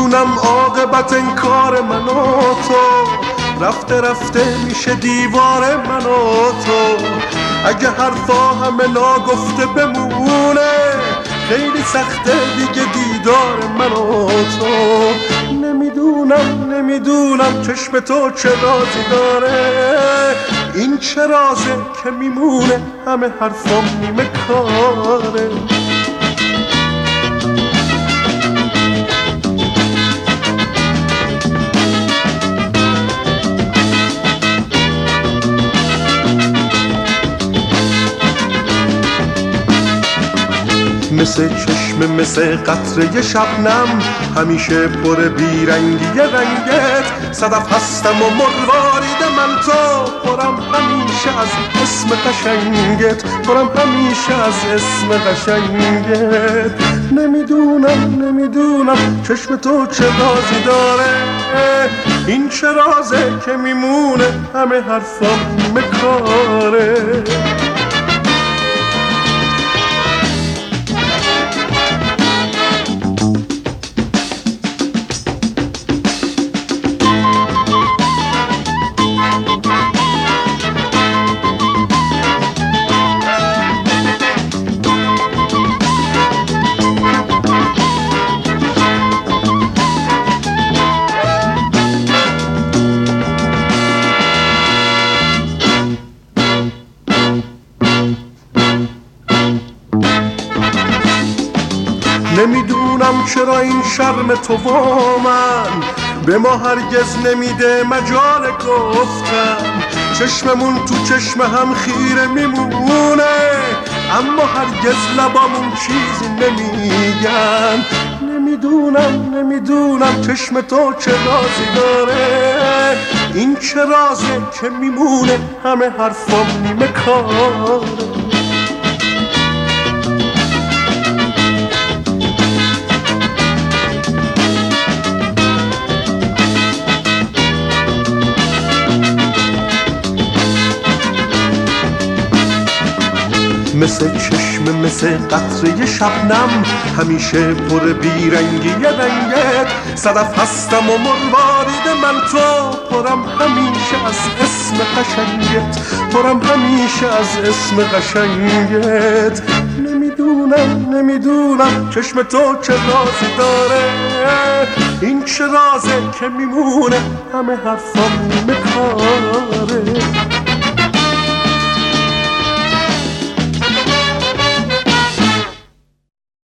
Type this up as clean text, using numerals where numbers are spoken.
نمیدونم عاقبت این کار من و تو، رفته رفته میشه دیوار من و تو. اگه حرفا همه ناگفته بمونه، خیلی سخته دیگه دیدار من و تو. نمیدونم چشم تو چه رازی داره، این چه رازه که میمونه همه حرفام نیمه کاره. مثل چشم مثل قطره شبنم، همیشه پر بیرنگی رنگت. صدف هستم و مروارید من تو، پرم همیشه از اسم قشنگت، پرم همیشه از اسم قشنگت. نمیدونم چشم تو چه رازی داره، این چه رازه که میمونه همه حرفام نیمه کاره. نمیدونم چرا این شرم تو و من به ما هرگز نمیده مجال گفتن. چشممون تو چشم هم خیره میمونه، اما هرگز لبامون چیزی نمیگن. نمیدونم چشم تو چه رازی داره، این چه رازه که میمونه همه حرفام نیمه کاره. مثل چشم مثل قطره شبنم، همیشه پر بیرنگی رنگت. صدف هستم و مروارید من تو، پرم همیشه از اسم قشنگت، پرم همیشه از اسم قشنگت. نمیدونم چشم تو چه رازی داره، این چه رازه که میمونه همه حرفام نیمه کاره.